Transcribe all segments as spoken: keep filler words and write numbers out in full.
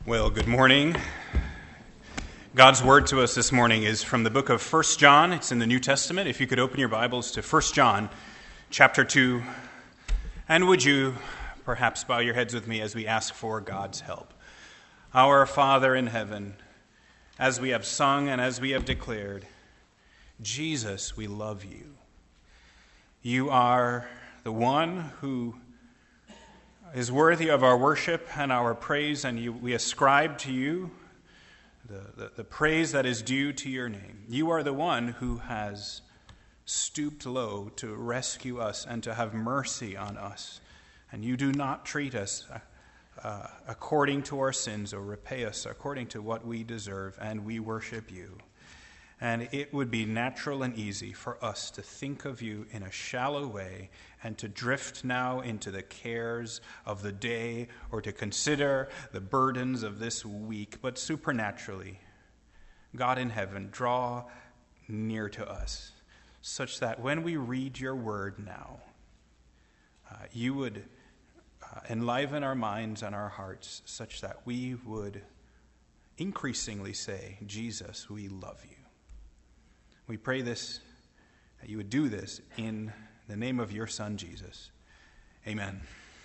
Well, good morning. God's word to us this morning is from the book of First John. It's in the New Testament. If you could open your Bibles to First John chapter two. And would you perhaps bow your heads with me as we ask for God's help. Our Father in heaven, as we have sung and as we have declared, Jesus, we love you. You are the one who is worthy of our worship and our praise, and you, we ascribe to you the, the, the praise that is due to your name. You are the one who has stooped low to rescue us and to have mercy on us, and you do not treat us uh, according to our sins or repay us according to what we deserve, and we worship you. And it would be natural and easy for us to think of you in a shallow way and to drift now into the cares of the day or to consider the burdens of this week. But supernaturally, God in heaven, draw near to us such that when we read your word now, uh, you would uh, enliven our minds and our hearts such that we would increasingly say, Jesus, we love you. We pray this, that you would do this in the name of your Son, Jesus. Amen.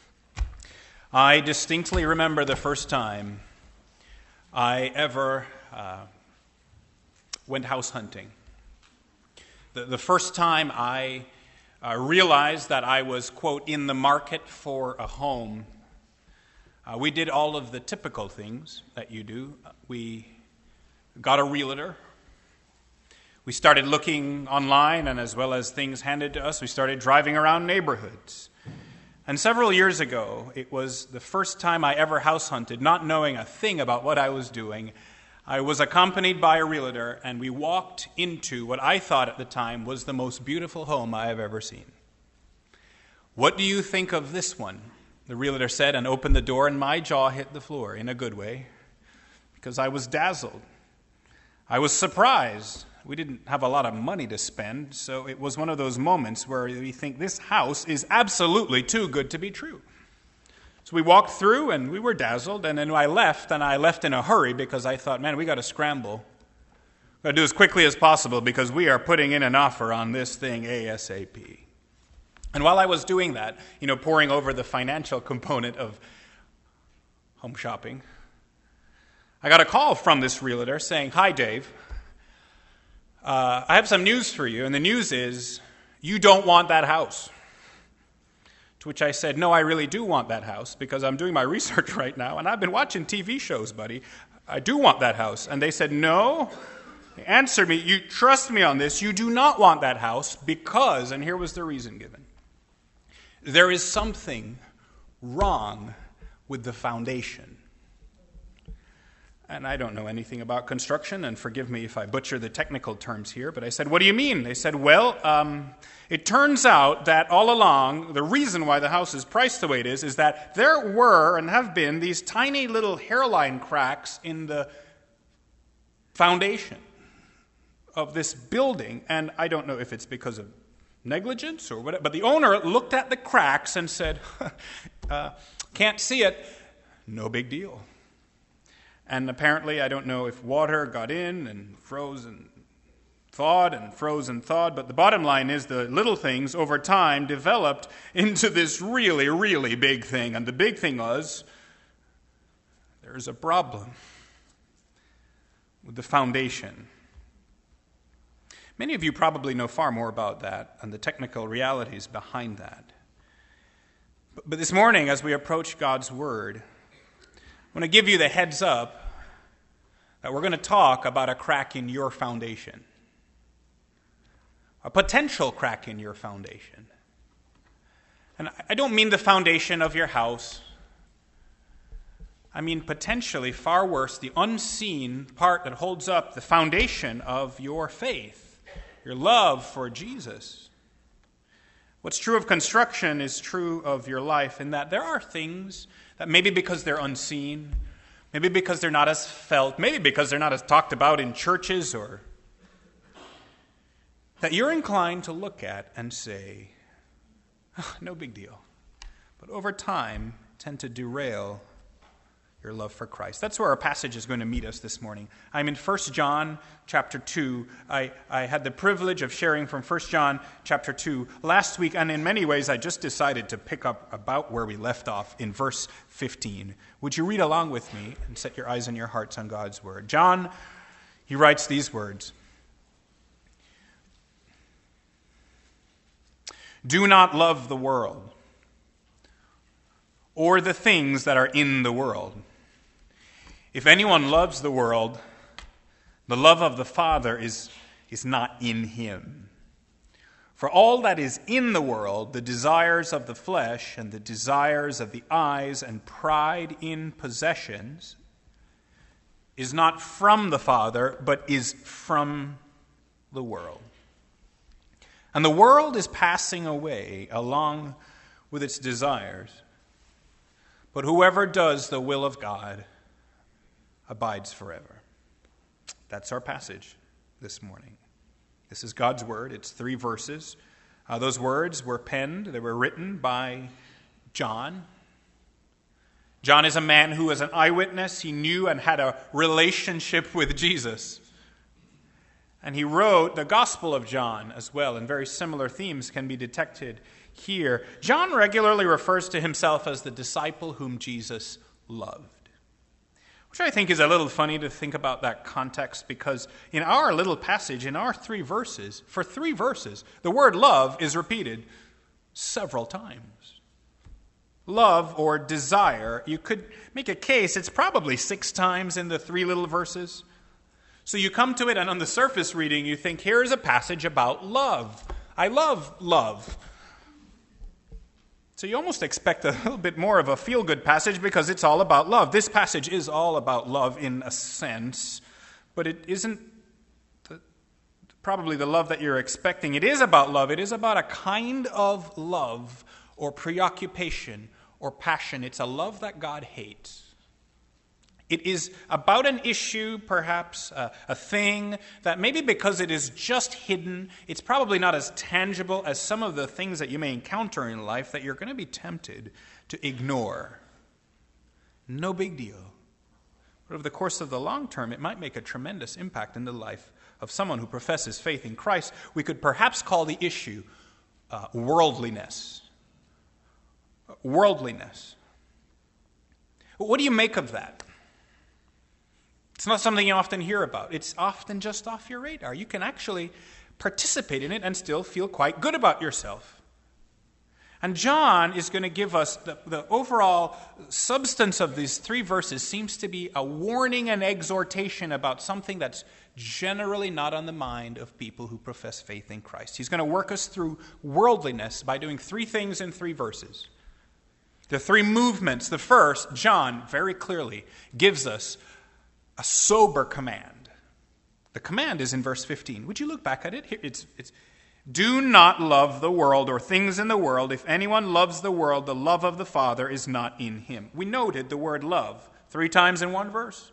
I distinctly remember the first time I ever uh, went house hunting. The, the first time I uh, realized that I was, quote, in the market for a home. Uh, we did all of the typical things that you do. We got a realtor. We started looking online, and as well as things handed to us, we started driving around neighborhoods. And several years ago, it was the first time I ever house hunted, not knowing a thing about what I was doing. I was accompanied by a realtor, and we walked into what I thought at the time was the most beautiful home I have ever seen. What do you think of this one? The realtor said, and opened the door, and my jaw hit the floor in a good way, because I was dazzled. I was surprised. We didn't have a lot of money to spend, so it was one of those moments where we think this house is absolutely too good to be true. So we walked through, and we were dazzled, and then I left, and I left in a hurry because I thought, man, we got to scramble. We've got to do as quickly as possible because we are putting in an offer on this thing ASAP. And while I was doing that, you know, poring over the financial component of home shopping, I got a call from this realtor saying, "Hi, Dave. Uh, I have some news for you, and the news is you don't want that house." To which I said, "No, I really do want that house because I'm doing my research right now, and I've been watching T V shows, buddy. I do want that house." And they said, "No." They answered me, "You trust me on this. You do not want that house because," and here was the reason given, "there is something wrong with the foundation." And I don't know anything about construction, and forgive me if I butcher the technical terms here, but I said, "What do you mean?" They said, "Well, um, it turns out that all along, the reason why the house is priced the way it is, is that there were and have been these tiny little hairline cracks in the foundation of this building, and I don't know if it's because of negligence or whatever, but the owner looked at the cracks and said, uh, can't see it, no big deal." And apparently, I don't know if water got in and froze and thawed and froze and thawed, but the bottom line is the little things over time developed into this really, really big thing. And the big thing was, there's a problem with the foundation. Many of you probably know far more about that and the technical realities behind that. But, but this morning, as we approach God's Word, I want to give you the heads up that we're going to talk about a crack in your foundation, a potential crack in your foundation. And I don't mean the foundation of your house. I mean potentially, far worse, the unseen part that holds up the foundation of your faith, your love for Jesus. What's true of construction is true of your life in that there are things that maybe because they're unseen, maybe because they're not as felt, maybe because they're not as talked about in churches, or that you're inclined to look at and say, oh, no big deal. But over time, tend to derail your love for Christ. That's where our passage is going to meet us this morning. I'm in First John chapter two. I, I had the privilege of sharing from First John chapter two last week, and in many ways I just decided to pick up about where we left off in verse fifteen. Would you read along with me and set your eyes and your hearts on God's word? John, he writes these words. Do not love the world or the things that are in the world. If anyone loves the world, the love of the Father is, is not in him. For all that is in the world, the desires of the flesh and the desires of the eyes and pride in possessions, is not from the Father, but is from the world. And the world is passing away along with its desires. But whoever does the will of God abides forever. That's our passage this morning. This is God's word. It's three verses. Uh, those words were penned, they were written by John. John is a man who was an eyewitness. He knew and had a relationship with Jesus. And he wrote the Gospel of John as well, and very similar themes can be detected here. John regularly refers to himself as the disciple whom Jesus loved, which I think is a little funny to think about that context, because in our little passage, in our three verses, for three verses, the word love is repeated several times. Love or desire, you could make a case, it's probably six times in the three little verses. So you come to it, and on the surface reading, you think, here's a passage about love. I love love. So you almost expect a little bit more of a feel-good passage because it's all about love. This passage is all about love in a sense, but it isn't the, probably the love that you're expecting. It is about love. It is about a kind of love or preoccupation or passion. It's a love that God hates. It is about an issue, perhaps, uh, a thing that maybe because it is just hidden, it's probably not as tangible as some of the things that you may encounter in life that you're going to be tempted to ignore. No big deal. But over the course of the long term, it might make a tremendous impact in the life of someone who professes faith in Christ. We could perhaps call the issue uh, worldliness. Worldliness. What do you make of that? It's not something you often hear about. It's often just off your radar. You can actually participate in it and still feel quite good about yourself. And John is going to give us the, the overall substance of these three verses seems to be a warning and exhortation about something that's generally not on the mind of people who profess faith in Christ. He's going to work us through worldliness by doing three things in three verses. The three movements. The first, John very clearly gives us a sober command. The command is in verse fifteen. Would you look back at it? Here, it's, it's, do not love the world or things in the world. If anyone loves the world, the love of the Father is not in him. We noted the word love three times in one verse.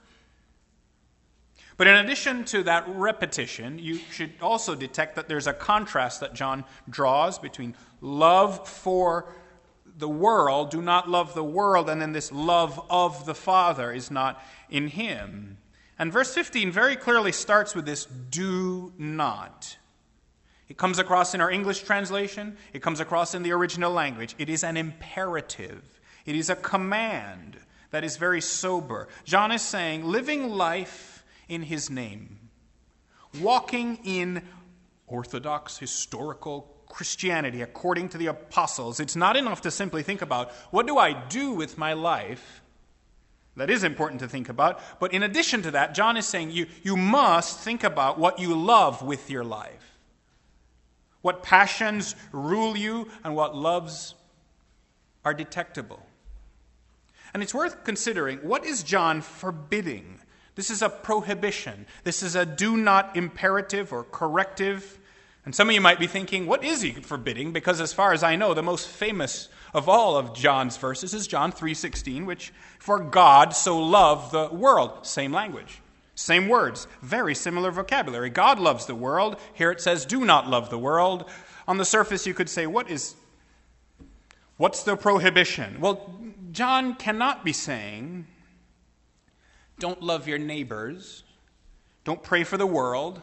But in addition to that repetition, you should also detect that there's a contrast that John draws between love for the world, do not love the world, and then this love of the Father is not in him. And verse fifteen very clearly starts with this do not. It comes across in our English translation. It comes across in the original language. It is an imperative. It is a command that is very sober. John is saying, living life in his name, walking in orthodox, historical Christianity according to the apostles. It's not enough to simply think about, what do I do with my life? That is important to think about. But in addition to that, John is saying you, you must think about what you love with your life. What passions rule you and what loves are detectable. And it's worth considering, what is John forbidding? This is a prohibition. This is a do not imperative or corrective. And some of you might be thinking, what is he forbidding? Because as far as I know, the most famous of all of John's verses is John three sixteen, which, for God so loved the world. Same language, same words, very similar vocabulary. God loves the world. Here it says, do not love the world. On the surface, you could say, what is, what's the prohibition? Well, John cannot be saying don't love your neighbors, don't pray for the world,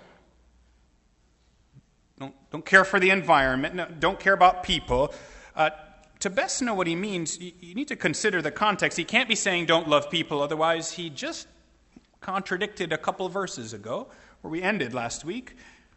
don't, don't care for the environment, no, don't care about people. Uh, to best know what he means, you, you need to consider the context. He can't be saying don't love people, otherwise he just contradicted a couple verses ago, where we ended last week.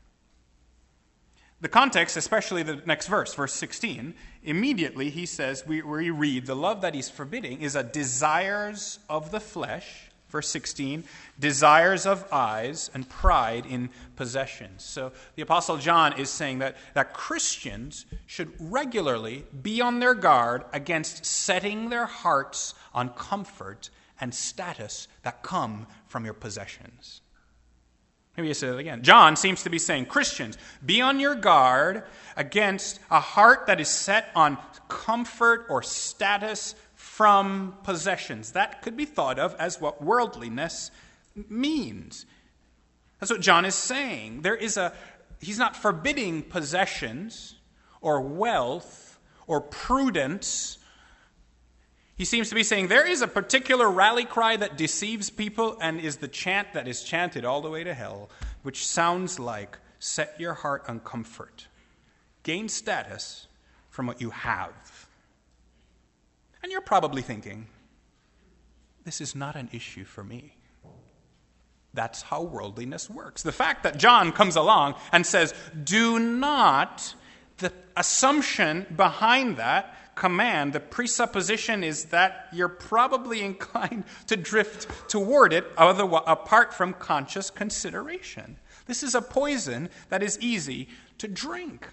The context, especially the next verse, verse sixteen, immediately he says, we, we read, the love that he's forbidding is a desires of the flesh, verse sixteen, desires of eyes and pride in possessions. So the Apostle John is saying that, that Christians should regularly be on their guard against setting their hearts on comfort and status that come from your possessions. Maybe I say it again. John seems to be saying, Christians, be on your guard against a heart that is set on comfort or status from possessions. That could be thought of as what worldliness means. That's what John is saying. There is a, he's not forbidding possessions or wealth or prudence. He seems to be saying there is a particular rally cry that deceives people and is the chant that is chanted all the way to hell, which sounds like, set your heart on comfort. Gain status from what you have. And you're probably thinking, this is not an issue for me. That's how worldliness works. The fact that John comes along and says, do not, the assumption behind that command, the presupposition is that you're probably inclined to drift toward it apart from conscious consideration. This is a poison that is easy to drink.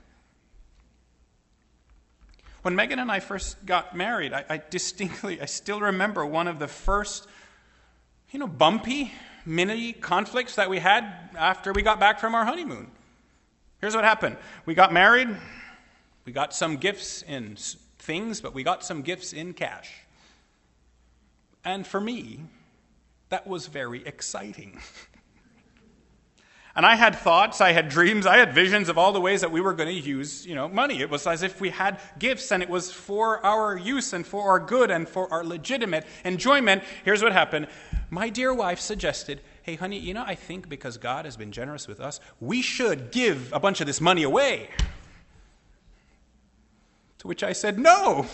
When Megan and I first got married, I, I distinctly, I still remember one of the first, you know, bumpy mini conflicts that we had after we got back from our honeymoon. Here's what happened. We got married. We got some gifts in things, but we got some gifts in cash. And for me, that was very exciting. And I had thoughts, I had dreams, I had visions of all the ways that we were going to use, you know, money. It was as if we had gifts and it was for our use and for our good and for our legitimate enjoyment. Here's what happened. My dear wife suggested, hey, honey, you know, I think because God has been generous with us, we should give a bunch of this money away. To which I said, no.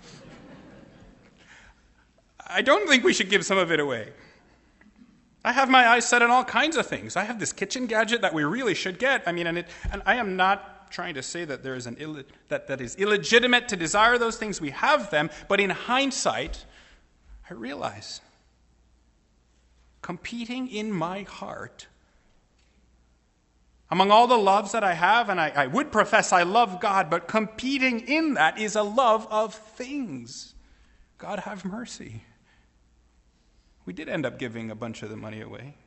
I don't think we should give some of it away. I have my eyes set on all kinds of things. I have this kitchen gadget that we really should get. I mean, and, it, and I am not trying to say that there is an Ill, that, that is illegitimate to desire those things. We have them. But in hindsight, I realize competing in my heart among all the loves that I have, and I, I would profess I love God, but competing in that is a love of things. God have mercy. We did end up giving a bunch of the money away.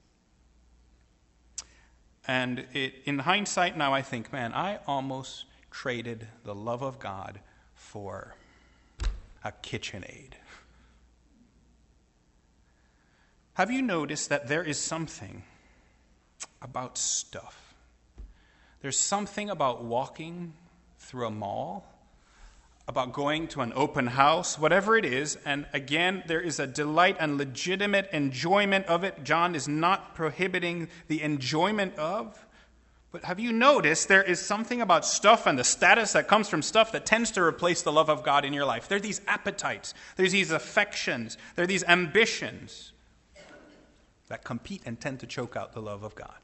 And it, in hindsight now I think, man, I almost traded the love of God for a KitchenAid. Have you noticed that there is something about stuff? There's something about walking through a mall, about going to an open house, whatever it is, and again, there is a delight and legitimate enjoyment of it. John is not prohibiting the enjoyment of, but have you noticed there is something about stuff and the status that comes from stuff that tends to replace the love of God in your life? There are these appetites, there's these affections, there are these ambitions that compete and tend to choke out the love of God.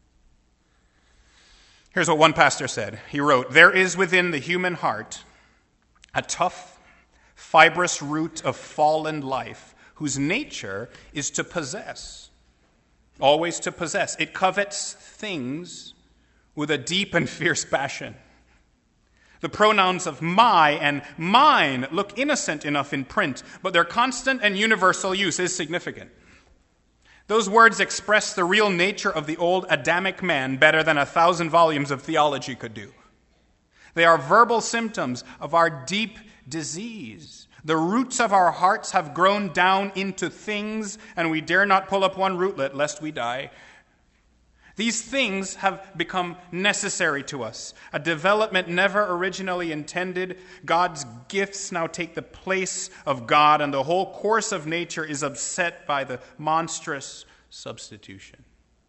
Here's what one pastor said. He wrote, there is within the human heart a tough, fibrous root of fallen life whose nature is to possess, always to possess. It covets things with a deep and fierce passion. The pronouns of my and mine look innocent enough in print, but their constant and universal use is significant. Those words express the real nature of the old Adamic man better than a thousand volumes of theology could do. They are verbal symptoms of our deep disease. The roots of our hearts have grown down into things, and we dare not pull up one rootlet lest we die. These things have become necessary to us. A development never originally intended. God's gifts now take the place of God, and the whole course of nature is upset by the monstrous substitution.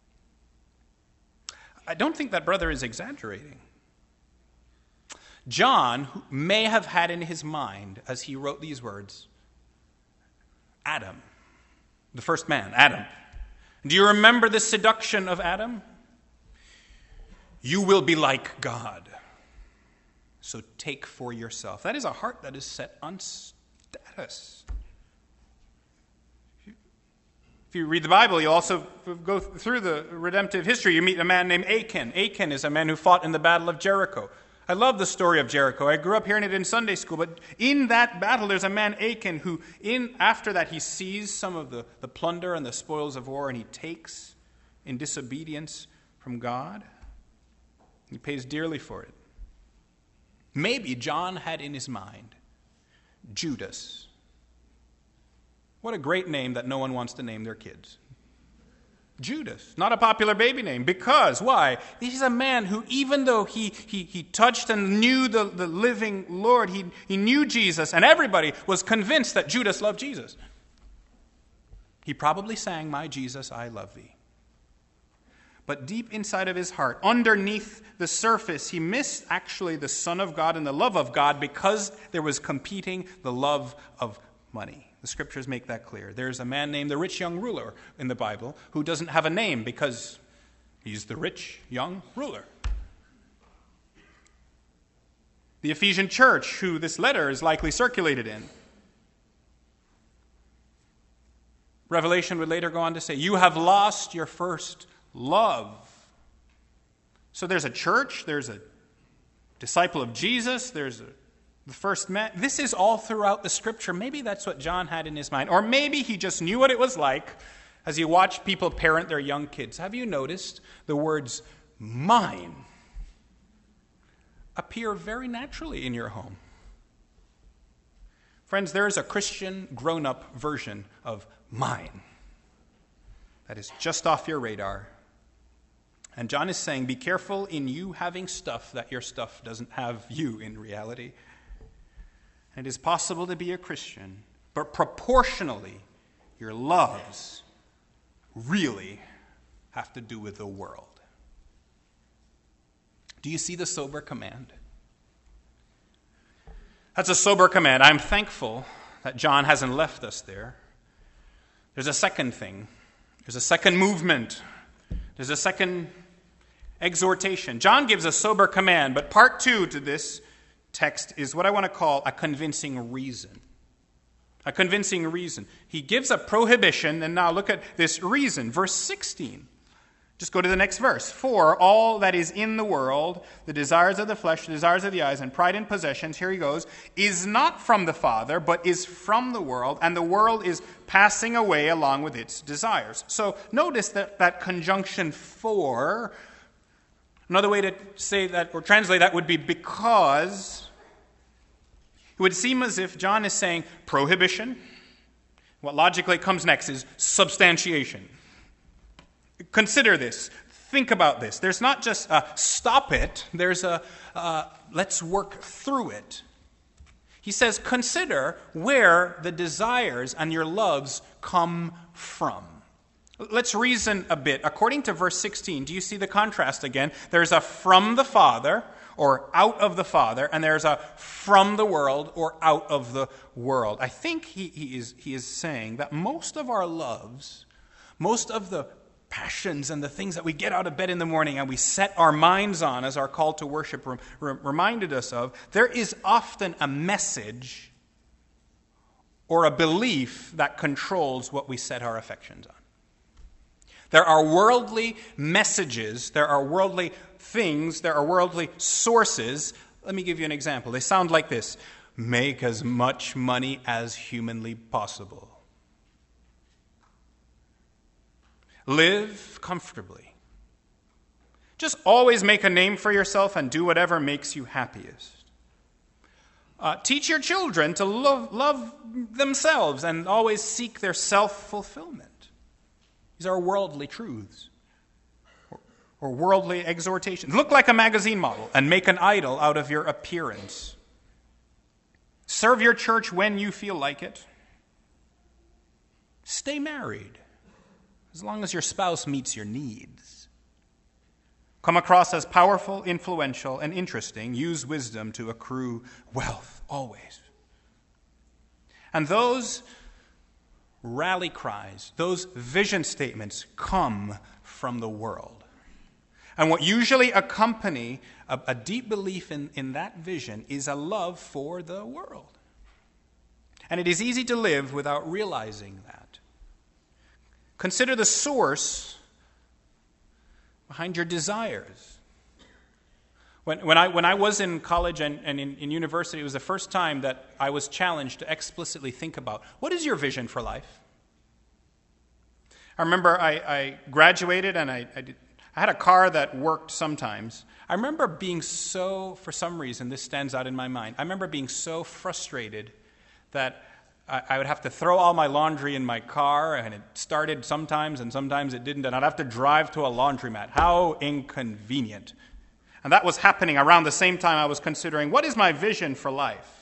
I don't think that brother is exaggerating. John may have had in his mind, as he wrote these words, Adam, the first man, Adam. Do you remember the seduction of Adam? You will be like God, so take for yourself. That is a heart that is set on status. If you read the Bible, you also go through the redemptive history. You meet a man named Achan. Achan is a man who fought in the Battle of Jericho. I love the story of Jericho. I grew up hearing it in Sunday school. But in that battle, there's a man, Achan, who in after that he sees some of the, the plunder and the spoils of war, and he takes in disobedience from God. He pays dearly for it. Maybe John had in his mind Judas. What a great name that no one wants to name their kids. Judas, not a popular baby name. Because, why? He's a man who, even though he he, he touched and knew the, the living Lord, he, he knew Jesus, and everybody was convinced that Judas loved Jesus. He probably sang, "My Jesus, I love thee." But deep inside of his heart, underneath the surface, he missed actually the Son of God and the love of God because there was competing the love of money. The scriptures make that clear. There's a man named the rich young ruler in the Bible who doesn't have a name because he's the rich young ruler. The Ephesian church, who this letter is likely circulated in. Revelation would later go on to say, you have lost your first love. So there's a church, there's a disciple of Jesus, there's a The first man. This is all throughout the scripture. Maybe that's what John had in his mind. Or maybe he just knew what it was like as he watched people parent their young kids. Have you noticed the words mine appear very naturally in your home? Friends, there is a Christian grown-up version of mine that is just off your radar. And John is saying, be careful in you having stuff that your stuff doesn't have you in reality. It is possible to be a Christian, but proportionally, your loves really have to do with the world. Do you see the sober command? That's a sober command. I'm thankful that John hasn't left us there. There's a second thing. There's a second movement. There's a second exhortation. John gives a sober command, but part two to this text is what I want to call a convincing reason. A convincing reason. He gives a prohibition, and now look at this reason. Verse sixteen. Just go to the next verse. For all that is in the world, the desires of the flesh, the desires of the eyes, and pride in possessions, here he goes, is not from the Father, but is from the world, and the world is passing away along with its desires. So notice that that conjunction for. Another way to say that or translate that would be because. It would seem as if John is saying prohibition. What logically comes next is substantiation. Consider this. Think about this. There's not just a stop it. There's a uh, let's work through it. He says consider where the desires and your loves come from. Let's reason a bit. According to verse sixteen, do you see the contrast again? There's a from the Father, or out of the Father, and there's a from the world, or out of the world. I think he, he is he is saying that most of our loves, most of the passions and the things that we get out of bed in the morning and we set our minds on as our call to worship rem, rem, reminded us of, there is often a message or a belief that controls what we set our affections on. There are worldly messages, there are worldly things, there are worldly sources. Let me give you an example. They sound like this. Make as much money as humanly possible. Live comfortably. Just always make a name for yourself and do whatever makes you happiest. Uh, teach your children to love, love themselves and always seek their self-fulfillment. These are worldly truths. or worldly exhortations. Look like a magazine model and make an idol out of your appearance. Serve your church when you feel like it. Stay married as long as your spouse meets your needs. Come across as powerful, influential, and interesting. Use wisdom to accrue wealth, always. And those rally cries, those vision statements come from the world. And what usually accompany a, a deep belief in, in that vision is a love for the world. And it is easy to live without realizing that. Consider the source behind your desires. When, when, I, when I was in college and, and in, in university, it was the first time that I was challenged to explicitly think about, what is your vision for life? I remember I, I graduated and I, I, did, I had a car that worked sometimes. I remember being so, for some reason, this stands out in my mind, I remember being so frustrated that I, I would have to throw all my laundry in my car, and it started sometimes and sometimes it didn't, and I'd have to drive to a laundromat. How inconvenient. And that was happening around the same time I was considering, what is my vision for life?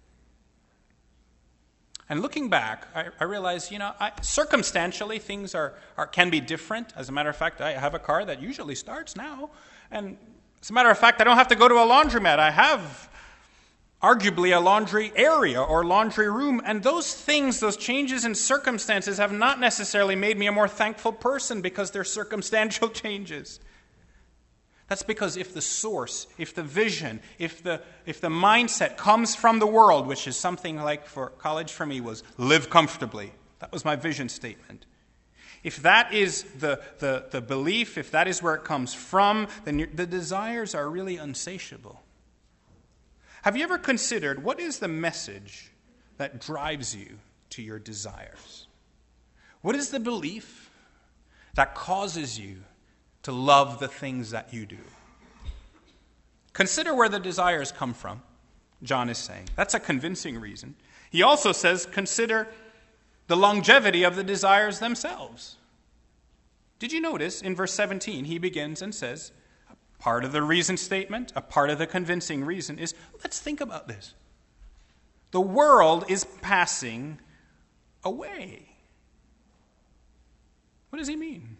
And looking back, I, I realized, you know, I, circumstantially things are, are can be different. As a matter of fact, I have a car that usually starts now. And as a matter of fact, I don't have to go to a laundromat. I have arguably a laundry area or laundry room. And those things, those changes in circumstances have not necessarily made me a more thankful person because they're circumstantial changes. That's because if the source, if the vision, if the if the mindset comes from the world, which is something like for college for me was live comfortably. That was my vision statement. If that is the, the, the belief, if that is where it comes from, then the desires are really unsatiable. Have you ever considered what is the message that drives you to your desires? What is the belief that causes you to love the things that you do? Consider where the desires come from, John is saying. That's a convincing reason. He also says, consider the longevity of the desires themselves. Did you notice in verse seventeen, he begins and says, a part of the reason statement, a part of the convincing reason is, let's think about this. The world is passing away. What does he mean?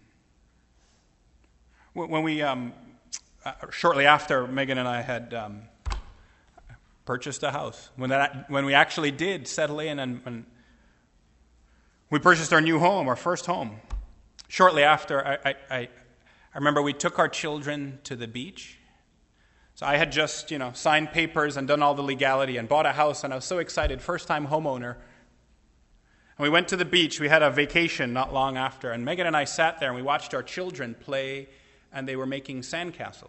When we, um, uh, shortly after Megan and I had um, purchased a house, when that, when we actually did settle in and, and we purchased our new home, our first home, shortly after, I, I, I, I remember we took our children to the beach. So I had just, you know, signed papers and done all the legality and bought a house, and I was so excited, first-time homeowner. And we went to the beach. We had a vacation not long after, and Megan and I sat there and we watched our children play, and they were making sandcastles.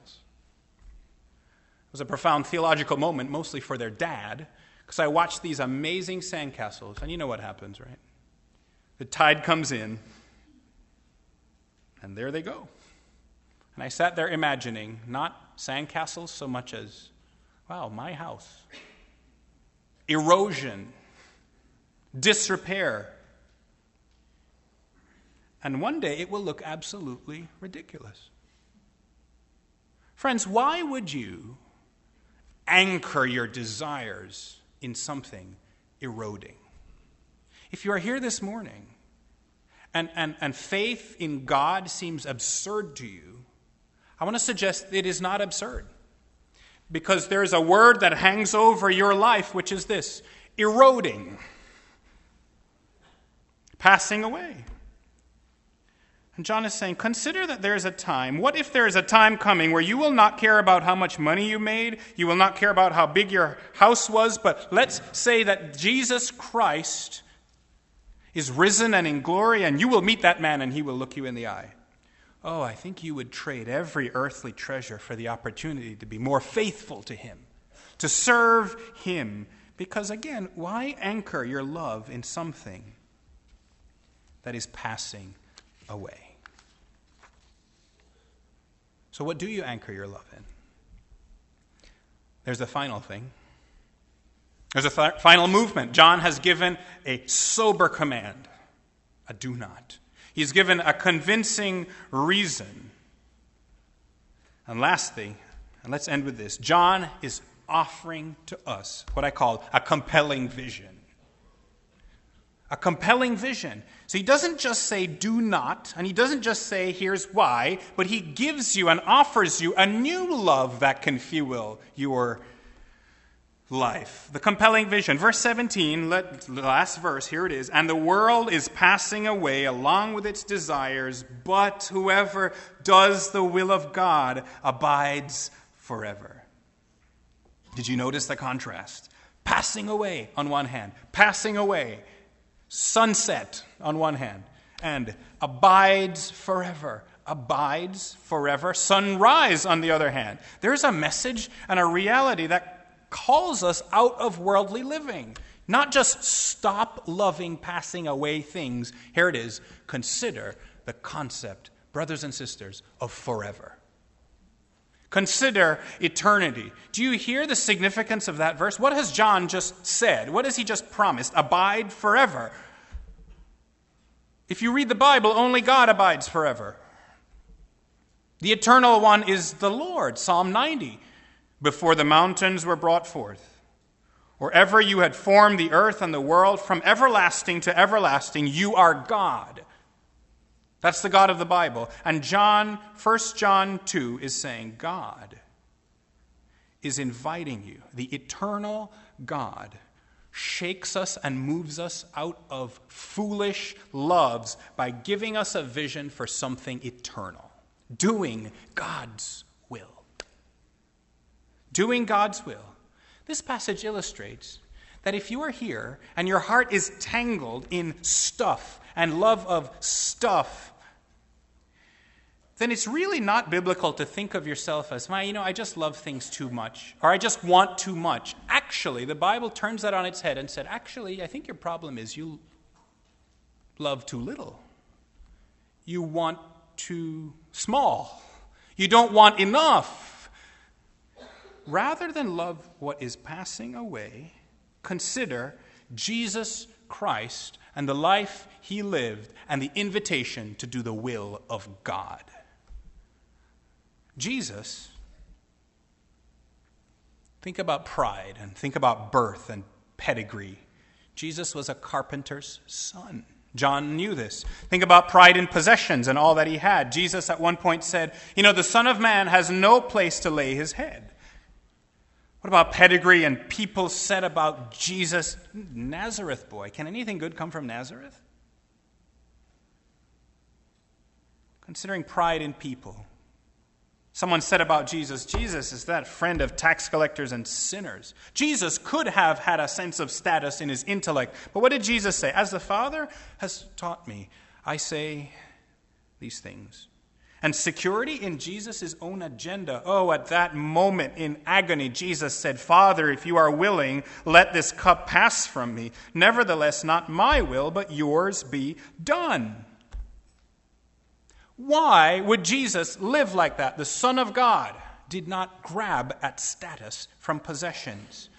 It was a profound theological moment, mostly for their dad, because I watched these amazing sandcastles, and you know what happens, right? The tide comes in, and there they go. And I sat there imagining, not sandcastles so much as, wow, my house. Erosion, disrepair. And one day it will look absolutely ridiculous. Friends, why would you anchor your desires in something eroding? If you are here this morning and, and, and faith in God seems absurd to you, I want to suggest it is not absurd. Because there is a word that hangs over your life, which is this: eroding, passing away. And John is saying, consider that there is a time. What if there is a time coming where you will not care about how much money you made, you will not care about how big your house was, but let's say that Jesus Christ is risen and in glory, and you will meet that man and he will look you in the eye. Oh, I think you would trade every earthly treasure for the opportunity to be more faithful to him, to serve him. Because again, why anchor your love in something that is passing away? So what do you anchor your love in? There's a final thing. There's a th- final movement. John has given a sober command, a do not. He's given a convincing reason. And lastly, and let's end with this, John is offering to us what I call a compelling vision. A compelling vision. So he doesn't just say, do not, and he doesn't just say, here's why, but he gives you and offers you a new love that can fuel your life. The compelling vision. Verse seventeen, let, the last verse, here it is. And the world is passing away along with its desires, but whoever does the will of God abides forever. Did you notice the contrast? Passing away on one hand, passing away. Sunset on one hand, and abides forever. Abides forever. Sunrise on the other hand. There's a message and a reality that calls us out of worldly living. Not just stop loving passing away things. Here it is. Consider the concept, brothers and sisters, of forever. Consider eternity. Do you hear the significance of that verse? What has John just said? What has he just promised? Abide forever. If you read the Bible, only God abides forever. The eternal one is the Lord. Psalm ninety. Before the mountains were brought forth, or ever you had formed the earth and the world, from everlasting to everlasting, you are God. That's the God of the Bible. And John, First John two is saying God is inviting you. The eternal God shakes us and moves us out of foolish loves by giving us a vision for something eternal. Doing God's will. Doing God's will. This passage illustrates that if you are here and your heart is tangled in stuff and love of stuff, then it's really not biblical to think of yourself as, well, you know, I just love things too much, or I just want too much. Actually, the Bible turns that on its head and said, actually, I think your problem is you love too little. You want too small. You don't want enough. Rather than love what is passing away, consider Jesus Christ and the life he lived and the invitation to do the will of God. Jesus, think about pride and think about birth and pedigree. Jesus was a carpenter's son. John knew this. Think about pride in possessions and all that he had. Jesus at one point said, you know, the Son of Man has no place to lay his head. What about pedigree? And people said about Jesus, Nazareth boy. Can anything good come from Nazareth? Considering pride in people. Someone said about Jesus, Jesus is that friend of tax collectors and sinners. Jesus could have had a sense of status in his intellect. But what did Jesus say? As the Father has taught me, I say these things. And security in Jesus' own agenda. Oh, at that moment in agony, Jesus said, Father, if you are willing, let this cup pass from me. Nevertheless, not my will, but yours be done. Why would Jesus live like that? The Son of God did not grab at status from possessions.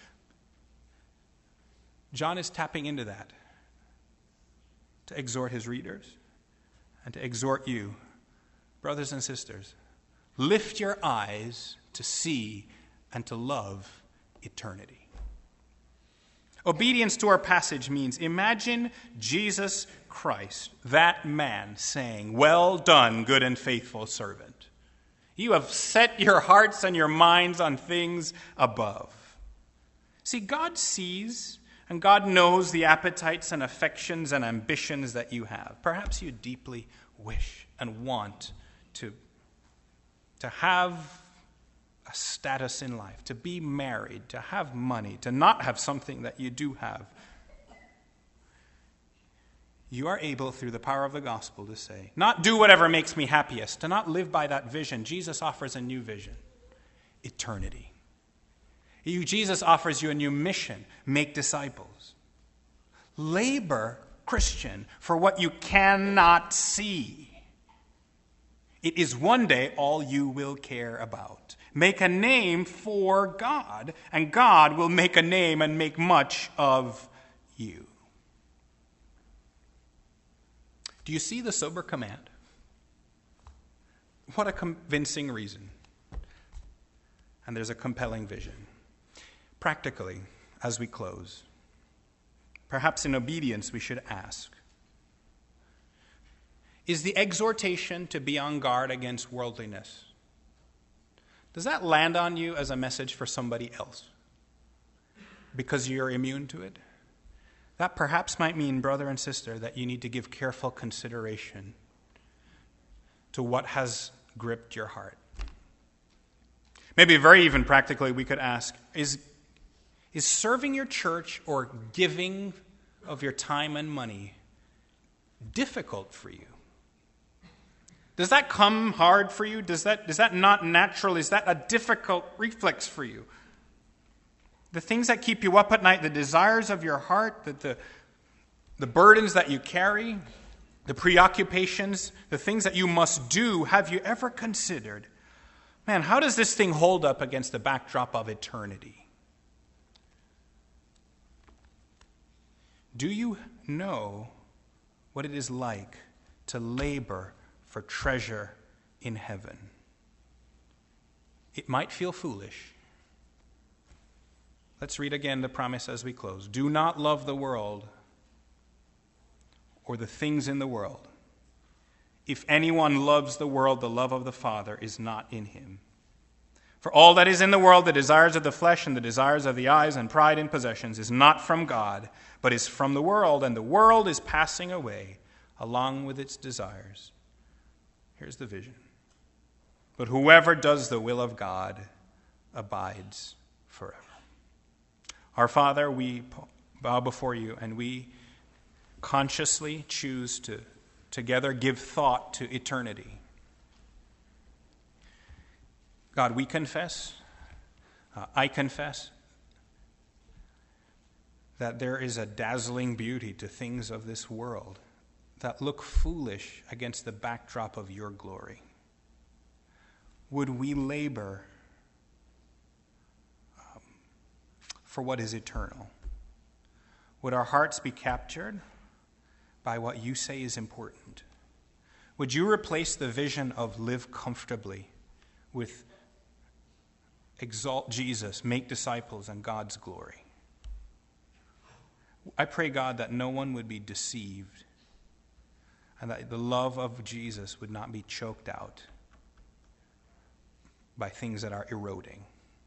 John is tapping into that to exhort his readers and to exhort you. Brothers and sisters, lift your eyes to see and to love eternity. Obedience to our passage means imagine Jesus Christ, that man, saying, well done, good and faithful servant. You have set your hearts and your minds on things above. See, God sees and God knows the appetites and affections and ambitions that you have. Perhaps you deeply wish and want to, to have a status in life, to be married, to have money, to not have something that you do have. You are able, through the power of the gospel, to say, not do whatever makes me happiest, to not live by that vision. Jesus offers a new vision, eternity. You, Jesus offers you a new mission, make disciples. Labor, Christian, for what you cannot see. It is one day all you will care about. Make a name for God, and God will make a name and make much of you. Do you see the sober command? What a convincing reason. and there's a compelling vision. Practically, as we close, perhaps in obedience we should ask, is the exhortation to be on guard against worldliness, does that land on you as a message for somebody else because you're immune to it? That perhaps might mean, brother and sister, that you need to give careful consideration to what has gripped your heart. Maybe very even practically we could ask, is, is serving your church or giving of your time and money difficult for you? Does that come hard for you? Does that, is that not natural? Is that a difficult reflex for you? The things that keep you up at night, the desires of your heart, the, the, the burdens that you carry, the preoccupations, the things that you must do, have you ever considered, man, how does this thing hold up against the backdrop of eternity? Do you know what it is like to labor for treasure in heaven? It might feel foolish. Let's read again the promise as we close. Do not love the world or the things in the world. If anyone loves the world, the love of the Father is not in him. For all that is in the world, the desires of the flesh and the desires of the eyes and pride in possessions, is not from God, but is from the world, and the world is passing away along with its desires. Here's the vision. But whoever does the will of God abides forever. Our Father, we bow before you, and we consciously choose to together give thought to eternity. God, we confess, uh, I confess, that there is a dazzling beauty to things of this world that look foolish against the backdrop of your glory. Would we labor um, for what is eternal? Would our hearts be captured by what you say is important? Would you replace the vision of live comfortably with exalt Jesus, make disciples, and God's glory? I pray, God, that no one would be deceived and that the love of Jesus would not be choked out by things that are eroding.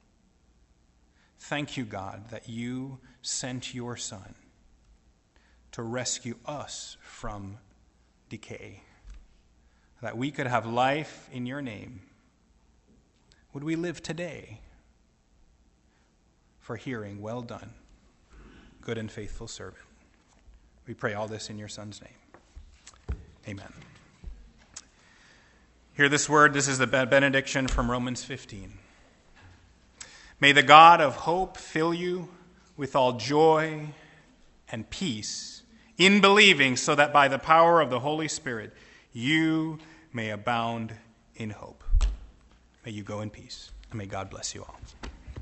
Thank you, God, that you sent your Son to rescue us from decay, that we could have life in your name. Would we live today for hearing, well done, good and faithful servant? We pray all this in your Son's name. Amen. Hear this word. This is the benediction from Romans fifteen. May the God of hope fill you with all joy and peace in believing, so that by the power of the Holy Spirit you may abound in hope. May you go in peace, and may God bless you all.